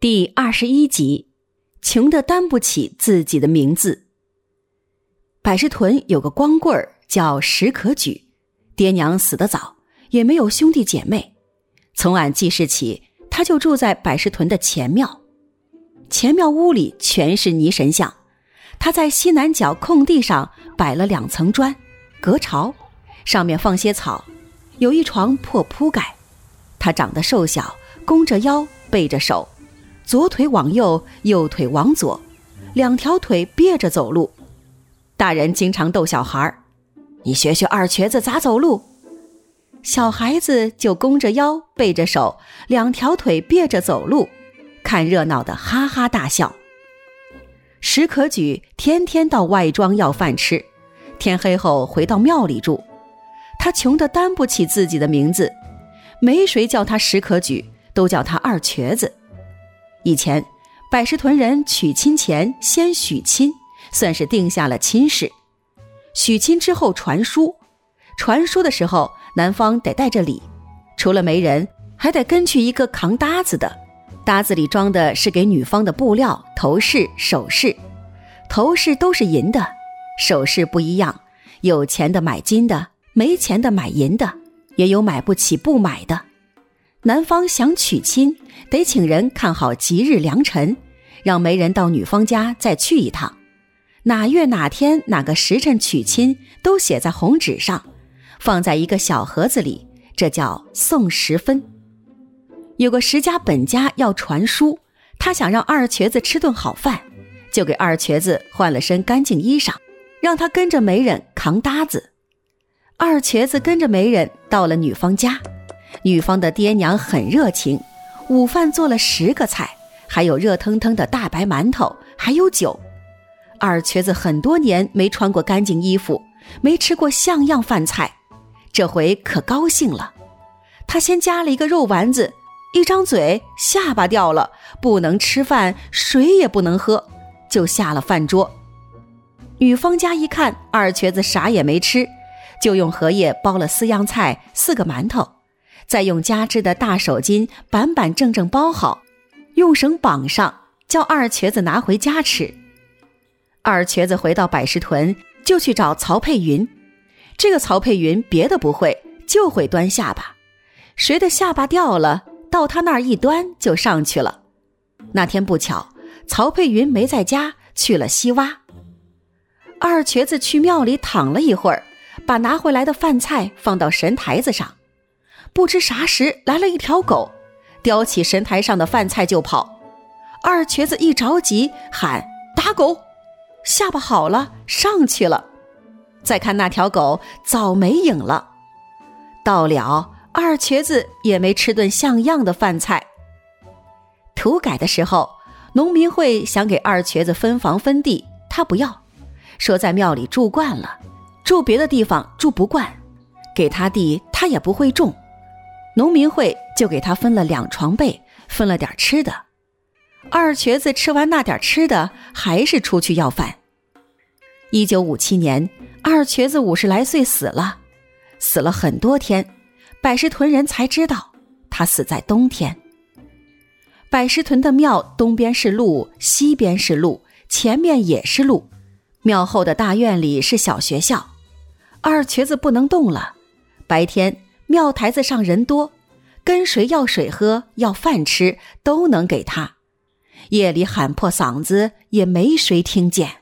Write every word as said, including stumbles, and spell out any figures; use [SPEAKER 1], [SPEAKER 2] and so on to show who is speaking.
[SPEAKER 1] 第二十一集，穷得担不起自己的名字。百事屯有个光棍儿叫石可举，爹娘死得早，也没有兄弟姐妹。从俺记事起，他就住在百事屯的前庙。前庙屋里全是泥神像，他在西南角空地上摆了两层砖，隔巢，上面放些草，有一床破铺盖。他长得瘦小，弓着腰，背着手，左腿往右，右腿往左，两条腿憋着走路。大人经常逗小孩，你学学二瘸子咋走路。小孩子就弓着腰，背着手，两条腿憋着走路，看热闹的哈哈大笑。石可举天天到外庄要饭吃，天黑后回到庙里住。他穷得担不起自己的名字，没谁叫他石可举，都叫他二瘸子。以前百事屯人娶亲前先许亲，算是定下了亲事。许亲之后传书，传书的时候男方得带着礼，除了媒人，还得跟去一个扛搭子的，搭子里装的是给女方的布料、头饰、首饰。头饰都是银的，首饰不一样，有钱的买金的，没钱的买银的，也有买不起不买的。男方想娶亲，得请人看好吉日良辰，让媒人到女方家再去一趟，哪月哪天哪个时辰娶亲都写在红纸上，放在一个小盒子里，这叫送时分。有个石家本家要传书，他想让二瘸子吃顿好饭，就给二瘸子换了身干净衣裳，让他跟着媒人扛搭子。二瘸子跟着媒人到了女方家，女方的爹娘很热情，午饭做了十个菜，还有热腾腾的大白馒头，还有酒。二瘸子很多年没穿过干净衣服，没吃过像样饭菜，这回可高兴了。他先夹了一个肉丸子，一张嘴下巴掉了，不能吃饭，水也不能喝，就下了饭桌。女方家一看二瘸子啥也没吃，就用荷叶包了四样菜，四个馒头，再用加制的大手巾板板正正包好，用绳绑上，叫二瘸子拿回家吃。二瘸子回到百事屯，就去找曹佩云。这个曹佩云别的不会，就会端下巴，谁的下巴掉了，到他那儿一端就上去了。那天不巧，曹佩云没在家，去了西洼。二瘸子去庙里躺了一会儿，把拿回来的饭菜放到神台子上，不知啥时来了一条狗，叼起神台上的饭菜就跑。二瘸子一着急喊打狗，下巴好了，上去了。再看那条狗早没影了。到了，二瘸子也没吃顿像样的饭菜。土改的时候，农民会想给二瘸子分房分地，他不要，说在庙里住惯了，住别的地方住不惯，给他地他也不会种。农民会就给他分了两床被，分了点吃的。二瘸子吃完那点吃的，还是出去要饭。一九五七年，二瘸子五十来岁死了，死了很多天，百事屯人才知道他死在冬天。百事屯的庙东边是路，西边是路，前面也是路，庙后的大院里是小学校。二瘸子不能动了，白天庙台子上人多，跟谁要水喝，要饭吃，都能给他。夜里喊破嗓子，也没谁听见。